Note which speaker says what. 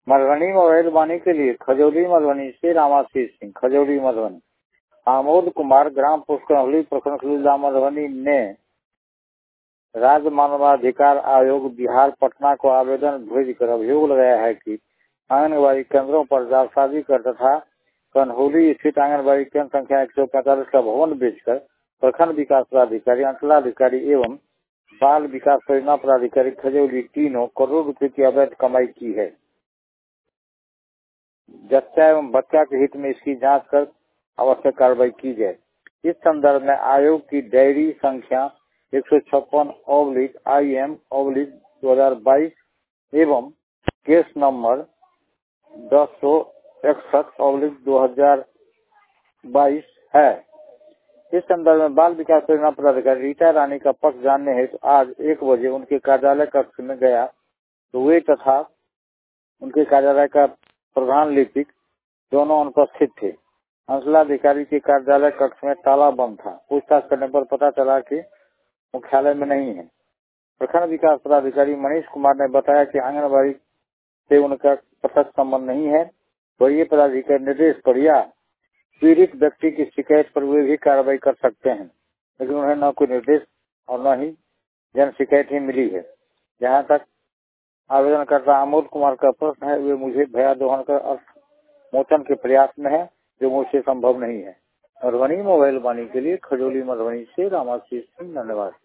Speaker 1: Madhubani mobile वाणी के लिए खजौली मधुबनी से रामाशीष सिंह, खजौली मधुबनी। आमोद कुमार, ग्राम पुष्करनहली, प्रखंड जिला मधुबनी ने राज्य मानवाधिकार आयोग बिहार पटना को आवेदन भेजकर अभियोग लगाया है कि आंगनबाड़ी केंद्रों पर जालसाजी कर तथा कन्हौली स्थित आंगनबाड़ी केंद्र संख्या 145 का भवन बेचकर प्रखंड विकास पदाधिकारी, अंचलाधिकारी एवं बाल विकास परियोजना पदाधिकारी खजौली तीनों करोड़ रुपए की अवैध कमाई की है। जच्चा एवं बच्चा के हित में इसकी जांच कर आवश्यक कार्रवाई की जाए। इस संदर्भ में आयोग की डायरी संख्या 156/IM/2022 एवं केस नंबर 1061/2022 है। इस संदर्भ में बाल विकास परियोजना पदाधिकारी रीता रानी का पक्ष जानने हेतु आज 1 बजे उनके कार्यालय कक्ष में गया तो वे तथा उनके कार्यालय का प्रधान लिपिक दोनों अनुपस्थित थे। अंचलाधिकारी के कार्यालय कक्ष में ताला बंद था। पूछताछ करने पर पता चला कि मुख्यालय में नहीं है। प्रखंड विकास पदाधिकारी मनीष कुमार ने बताया कि आंगनबाड़ी से उनका प्रत्यक्ष संबंध नहीं है। वरीय पदाधिकारी निर्देश पर या पीड़ित व्यक्ति की शिकायत पर वे भी कार्रवाई कर सकते हैं, लेकिन उन्हें न कोई निर्देश और न ही जन शिकायत ही मिली है। जहाँ तक आवेदनकर्ता आमोद कुमार का प्रश्न है, वे मुझे भया दोहन कर अर्थ मोचन के प्रयास में है, जो मुझसे संभव नहीं है। मधुबनी मोबाइल वाणी के लिए खजौली मधुबनी से रामाशीष सिंह, धन्यवाद।